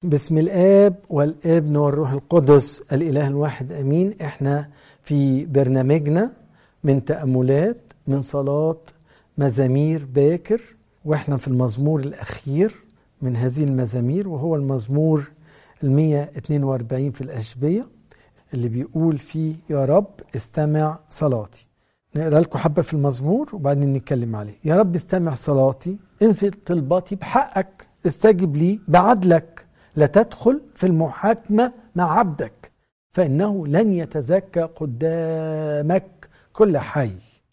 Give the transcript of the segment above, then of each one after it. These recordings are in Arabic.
باسم الآب والابن والروح القدس الإله الواحد أمين. احنا في برنامجنا من تأملات من صلاة مزامير باكر، واحنا في المزمور الأخير من هذه المزامير، وهو المزمور 142 في الأشبية اللي بيقول فيه يا رب استمع صلاتي. نقرأ لكم حبة في المزمور وبعدين نتكلم عليه. يا رب استمع صلاتي، انزل طلباتي بحقك، استجب لي بعدلك، لا تدخل في المحاكمة مع عبدك، فإنه لن يتزكى قدامك كل حي.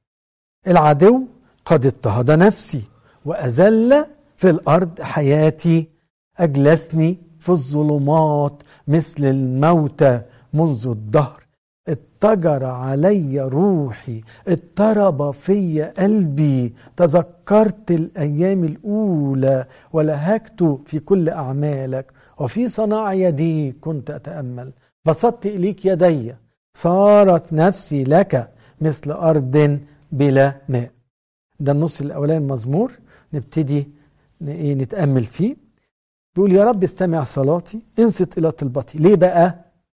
العدو قد اضطهد نفسي وأذل في الأرض حياتي، أجلسني في الظلمات مثل الموتى منذ الدهر، اتجر علي روحي، اضطرب في قلبي، تذكرت الأيام الأولى ولهجت في كل أعمالك، وفي صناع يدي كنت أتأمل، بسطت إليك يدي، صارت نفسي لك مثل أرض بلا ماء. ده النص الأولاني المزمور، نبتدي نتأمل فيه. بيقول يا رب استمع صلاتي، انصت إلى طلبتي. ليه بقى؟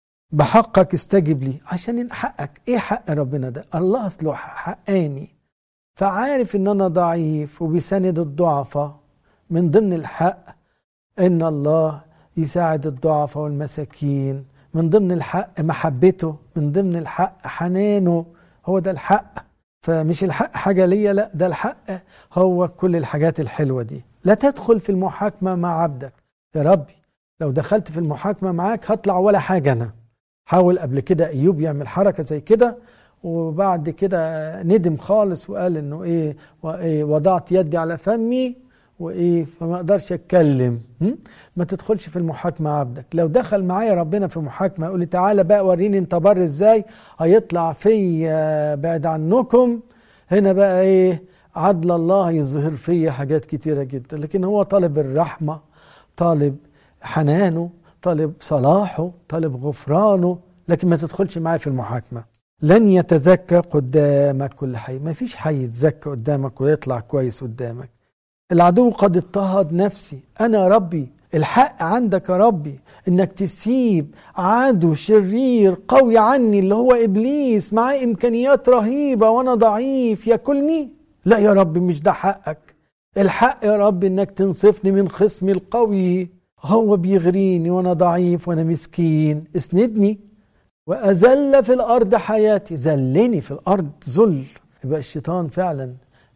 بحقك استجب لي، عشان حقك. ايه حق ربنا ده؟ الله اصله حقاني، فعارف ان انا ضعيف وبيساند الضعفاء. من ضمن الحق ان الله يساعد الضعفاء والمساكين، من ضمن الحق محبته، من ضمن الحق حنانه. هو ده الحق، فمش الحق حاجة ليا، لا ده الحق هو كل الحاجات الحلوة دي. لا تدخل في المحاكمة مع عبدك. يا ربي لو دخلت في المحاكمة معاك هطلع ولا حاجة. أنا حاول قبل كده أيوب يعمل حركة زي كده، وبعد كده ندم خالص وقال إنه إيه وضعت يدي على فمي وإيه فما أقدرش أتكلم. ما تدخلش في المحاكمة عبدك. لو دخل معايا ربنا في محاكمة يقول لي تعالى بقى وريني أنت بر إزاي، هيطلع في بعد عنكم. هنا بقى إيه عدل الله يظهر فيه حاجات كتيرة جدا، لكن هو طالب الرحمة، طالب حنانه، طالب صلاحه، طالب غفرانه، لكن ما تدخلش معاه في المحاكمة. لن يتزكى قدامك كل حي. ما فيش حي يتزكى قدامك ويطلع كويس قدامك. العدو قد اضطهد نفسي. أنا ربي الحق عندك يا ربي إنك تسيب عدو شرير قوي عني اللي هو إبليس، معاه إمكانيات رهيبة وأنا ضعيف ياكلني. لا يا رب مش ده حقك. الحق يا رب إنك تنصفني من خصمي القوي، هو بيغريني وانا ضعيف وانا مسكين. اسندني. وأذل في الأرض حياتي، ذلني في الأرض ذل. يبقى الشيطان فعلا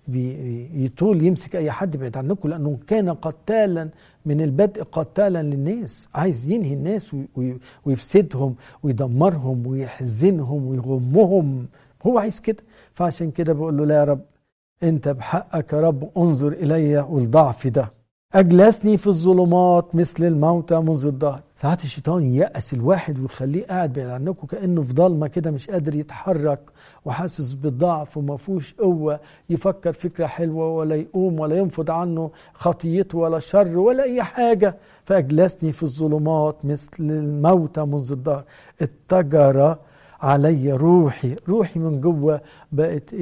يطول يمسك أي حد بعيد عنكم، لأنه كان قتالا من البدء، قتالا للناس، عايز ينهي الناس ويفسدهم ويدمرهم ويحزنهم ويغمهم. هو عايز كده. فعشان كده بقول له لا يا رب أنت بحقك يا رب انظر إلي والضعف ده. أجلسني في الظلمات مثل الموتى منذ الدهر. ساعات الشيطان ييأس الواحد ويخليه قاعد بعيد عنكم كأنه في ضلمة كده، مش قادر يتحرك وحاسس بالضعف وما فيهوش قوة يفكر فكرة حلوة ولا يقوم ولا ينفض عنه خطيته ولا شر ولا أي حاجة. فأجلسني في الظلمات مثل الموتى منذ الدهر. اتجر علي روحي من جوه بقت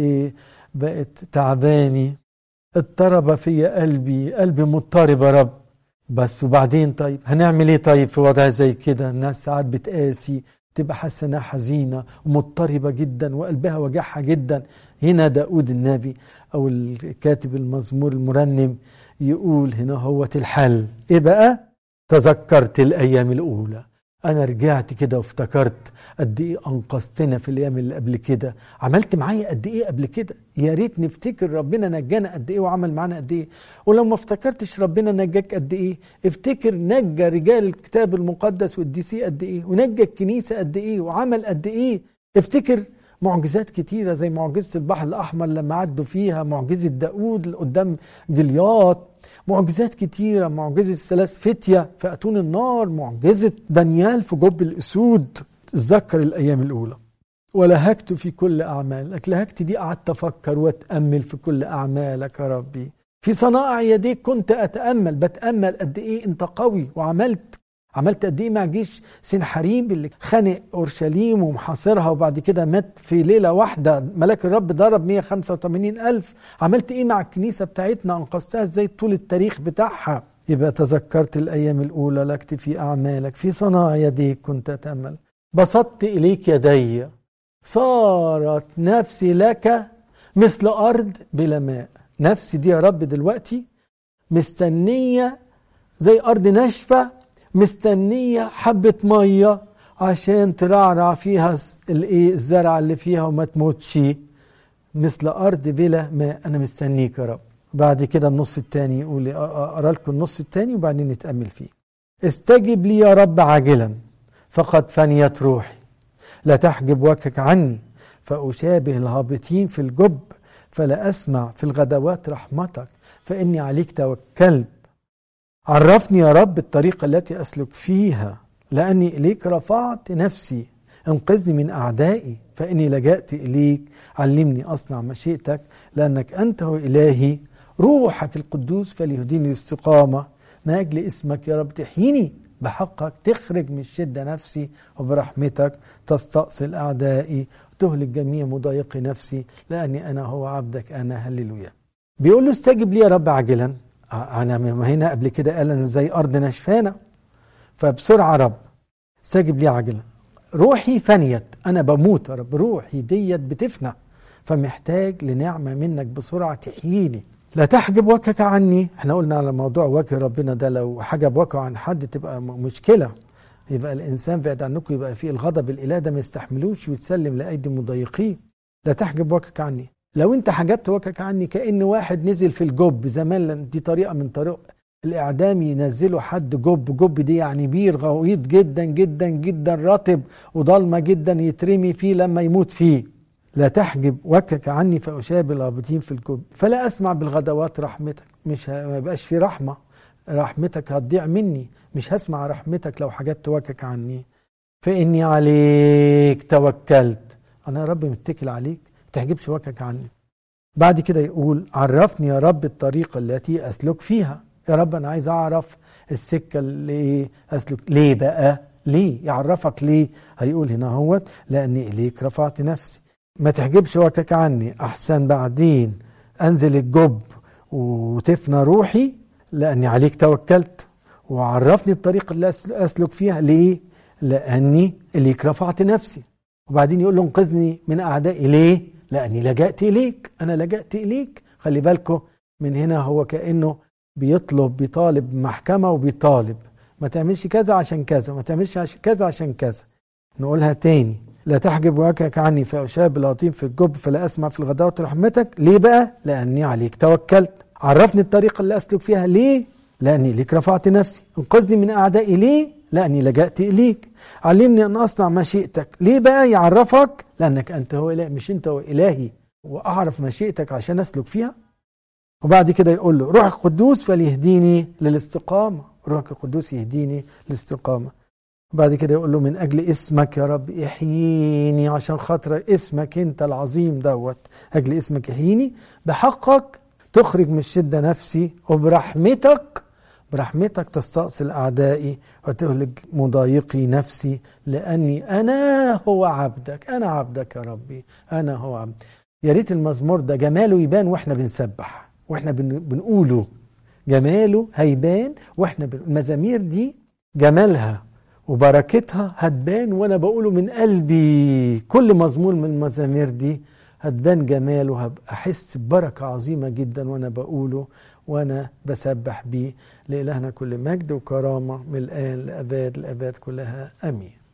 بقت تعباني. اضطرب في قلبي مضطرب يا رب. بس وبعدين طيب هنعمل ايه طيب في وضع زي كده؟ الناس ساعات بتقاسي، تبقى حاسه انها حزينه ومضطربه جدا وقلبها وجعها جدا. هنا داود النبي او الكاتب المزمور المرنم يقول هنا هو الحل ايه بقى؟ تذكرت الايام الاولى. أنا رجعت كده وافتكرت قد إيه أنقذتنا في الأيام اللي قبل كده، عملت معايا قد إيه قبل كده. يا ريت نفتكر ربنا نجانا قد إيه وعمل معانا قد إيه. ولو ما افتكرتش ربنا نجاك قد إيه، افتكر نجى رجال الكتاب المقدس والقديسين قد إيه، ونجى الكنيسة قد إيه وعمل قد إيه. افتكر معجزات كتيرة زي معجزة البحر الأحمر لما عدوا فيها، معجزة داود قدام جليات، معجزات كتيرة، معجزة الثلاث فتية في أتون النار، معجزة دانيال في جب الأسود. تذكر الأيام الأولى. ولهجت في كل أعمالك. لهجت دي قعدت أفكر وأتأمل في كل أعمالك يا ربي. في صنائع يديك كنت أتأمل، بتأمل قد إيه أنت قوي وعملت قد ايه مع جيش سنحريب اللي خانق اورشليم ومحاصرها وبعد كده مات في ليله واحده. ملاك الرب ضرب 185,000. عملت ايه مع الكنيسه بتاعتنا؟ انقذتها ازاي طول التاريخ بتاعها؟ يبقى تذكرت الأيام الأولى لك في أعمالك، في صناع يديك كنت أتأمل. بسطت إليك يدي، صارت نفسي لك مثل أرض بلا ماء. نفسي دي يا رب دلوقتي مستنية زي أرض ناشفة، مستنية حبة مية عشان ترعرع فيها الزرع اللي فيها وما تموتش. مثل أرض بلا ماء، أنا مستنيك يا رب. بعد كده النص التاني يقول، أقرأ لكم النص التاني وبعدين نتأمل فيه. استجب لي يا رب عاجلا فقد فنيت روحي، لا تحجب وجهك عني فأشابه الهابطين في الجب، فلا أسمع في الغدوات رحمتك فإني عليك توكلت. عرفني يا رب الطريقة التي أسلك فيها، لأني إليك رفعت نفسي. انقذني من أعدائي فإني لجأت إليك. علمني أصنع مشيئتك لأنك أنت هو إلهي. روحك القدوس فليهديني الاستقامة. من أجل اسمك يا رب تحييني، بحقك تخرج من الشدة نفسي، وبرحمتك تستأصل أعدائي وتهلك جميع مضايقي نفسي، لأني أنا هو عبدك أنا. هللويا. بيقول له استجب لي يا رب عاجلا. أنا هنا قبل كده قال أنا زي أرض نشفانة، فبسرعة رب استجب لي عاجلا. روحي فنيت، أنا بموت يا رب، روحي ديت بتفنى، فمحتاج لنعمة منك بسرعة تحييني. لا تحجب وجهك عني. احنا قلنا على موضوع وجه ربنا ده، لو حجب وجهه عن حد تبقى مشكلة، يبقى الإنسان بعد عنكم، يبقى فيه الغضب الإله ده ما يستحملوش ويتسلم لأيدي مضايقين. لا تحجب وجهك عني. لو انت حجبت وجهك عني كأن واحد نزل في الجب زمان، دي طريقة من طرق الإعدام، ينزلوا حد جب دي يعني بير غويط جدا جدا جدا رطب وضلمة جدا يترمي فيه لما يموت فيه. لا تحجب وجهك عني فأشابه الهابطين في الجب، فلا أسمع بالغدوات رحمتك. مش ما يبقاش في رحمة، رحمتك هتضيع مني، مش هسمع رحمتك لو حجبت وجهك عني. فإني عليك توكلت. أنا يا رب متكل عليك، تحجبش وجهك عني. بعد كده يقول عرفني يا رب الطريقة التي أسلك فيها. يا رب أنا عايز أعرف السكة اللي أسلك. ليه بقى؟ ليه يعرفك ليه؟ هيقول هنا هوت لأني إليك رفعت نفسي. ما تحجبش وجهك عني، أحسن بعدين أنزل الجب وتفنى روحي، لأني عليك توكلت. وعرفني الطريقة اللي أسلك فيها. ليه؟ لأني إليك رفعت نفسي. وبعدين يقول له انقذني من أعدائي. ليه؟ لأني لجأت إليك. أنا لجأت إليك. خلي بالكم من هنا، هو كأنه بيطالب محكمة وبيطالب ما تعملش كذا عشان كذا، ما تعملش كذا عشان كذا. نقولها تاني. لا تحجب وجهك عني فأشاب الهابطين في الجب، فلا أسمع في الغدوات رحمتك. ليه بقى؟ لأني عليك توكلت. عرفني الطريقة اللي أسلك فيها. ليه؟ لأني إليك رفعت نفسي. انقذني من أعدائي. ليه؟ لأني لجأت إليك. علمني أن أصنع مشيئتك. ليه بقى يعرفك؟ لأنك أنت هو إله، مش أنت هو إلهي، وأعرف مشيئتك عشان أسلك فيها. وبعد كده يقول له روح القدوس فليهديني للاستقامة. روح القدوس يهديني للاستقامة. بعد كده يقول له من أجل اسمك يا رب احييني، عشان خاطر اسمك أنت العظيم دوت، أجل اسمك احييني. بحقك تخرج من الشدة نفسي، برحمتك تستأصل أعدائي وتهلك مضايقي نفسي، لأني أنا هو عبدك. أنا عبدك يا ربي، أنا هو عبدك. يا ريت المزمور ده جماله يبان واحنا بنسبح واحنا بنقوله، جماله هيبان واحنا المزامير دي جمالها وبركتها هتبان وانا بقوله من قلبي. كل مزمور من المزامير دي هتبان جماله، هبقى احس ببركة عظيمة جدا وانا بقوله وانا بسبح بيه. لإلهنا كل مجد وكرامة من الآن لأباد الأباد كلها، آمين.